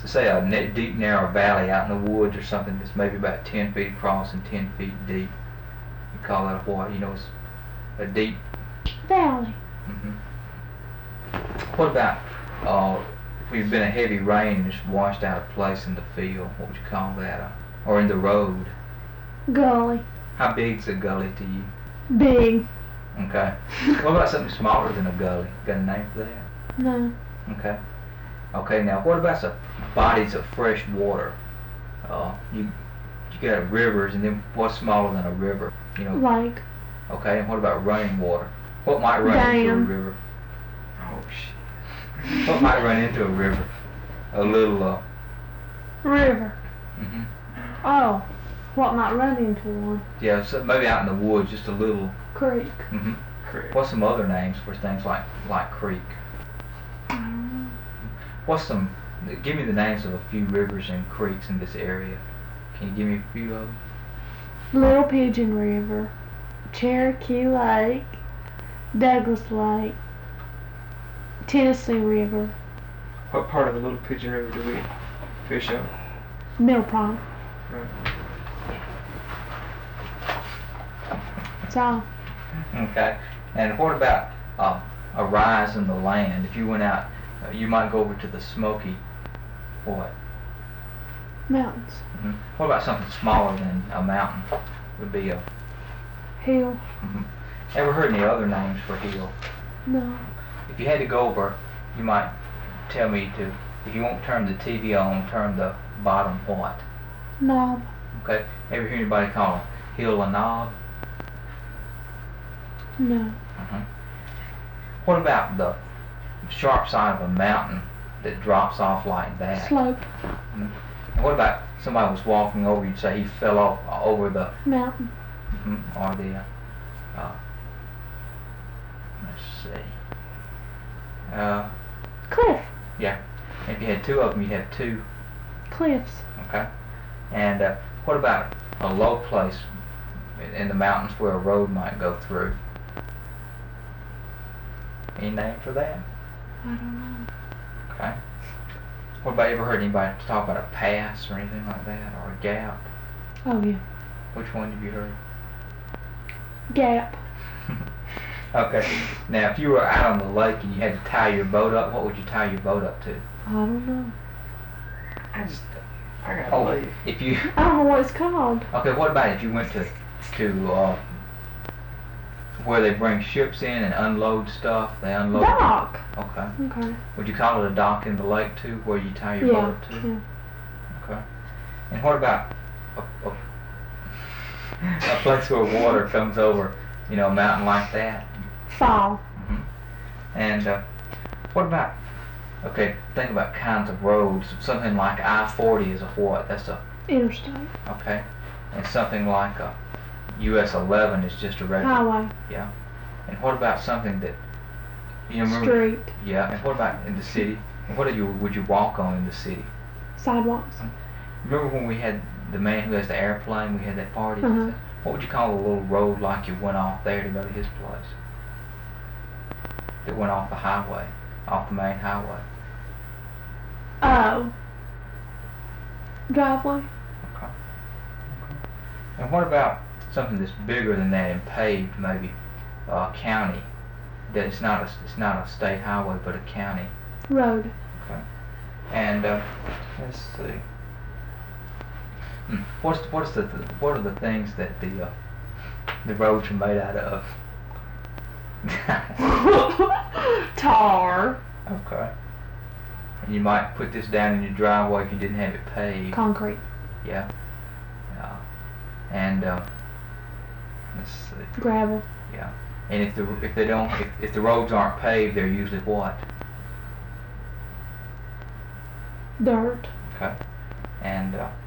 say a deep narrow valley out in the woods or something that's maybe about 10 feet across and 10 feet deep. You call that a what? You know, it's a deep valley. What about if we've been a heavy rain and it's washed out of place in the field? What would you call that? Or in the road? Gully. How big's a gully to you? Big. Okay. What about something smaller than a gully? Got a name for that? No. Okay. Okay, now what about the bodies of fresh water? You got rivers, and then what's smaller than a river? You know. Lake. Okay, and what about running water? What might run into a river? Oh shit. What might run into a river? A little river. Oh, what might run into one? Yeah, so maybe out in the woods, just a little creek. Creek. What's some other names for things like creek? Give me the names of a few rivers and creeks in this area. Can you give me a few of them? Little Pigeon River, Cherokee Lake, Douglas Lake, Tennessee River. What part of the Little Pigeon River do we fish on? Mill Pond. Right. That's all. Okay. And what about a rise in the land? If you went out, you might go over to the Smoky, what? Mountains. What about something smaller than a mountain? Would be a hill. Ever heard any other names for hill? No. If you had to go over, you might tell me to, if you won't turn the TV on, turn the bottom what? Knob. Okay. Ever hear anybody call a hill a knob? No. What about the sharp side of a mountain that drops off like that? Slope. And what about somebody was walking over, you'd say he fell off over the mountain. Or the let's see. Cliff. Yeah. If you had two of them, you'd have two cliffs. Okay. And what about a low place in the mountains where a road might go through? Any name for that? I don't know. Okay. What about, you ever heard anybody talk about a pass or anything like that, or a gap? Oh yeah. Which one have you heard? Gap. Okay. Now, if you were out on the lake and you had to tie your boat up, what would you tie your boat up to? I don't know. I gotta leave. If you. I don't know what it's called. Okay. What about if you went to where they bring ships in and unload stuff? They unload. Dock. Okay. Okay. Would you call it a dock in the lake too, where you tie your boat up to? Yeah. Okay. And what about a place where water comes over, you know, a mountain like that? Fall. And what about, okay, think about kinds of roads. Something like I-40 is a what? That's a interstate. Okay. And something like a US 11 is just a regular highway. Yeah. And what about something that you know? Street. Yeah. And what about in the city? And what would you walk on in the city? Sidewalks. Remember when we had the man who has the airplane? We had that party. What would you call a little road like you went off there to go to his place? That went off the highway, off the main highway. Oh. Driveway. Okay. And what about something that's bigger than that and paved, maybe county? That it's not a state highway, but a county road. Okay. And let's see. What are the things that the roads are made out of? Tar. Okay. And you might put this down in your driveway if you didn't have it paved. Concrete. Yeah. And let's see. Gravel. Yeah. And if the roads aren't paved, they're usually what? Dirt. Okay. And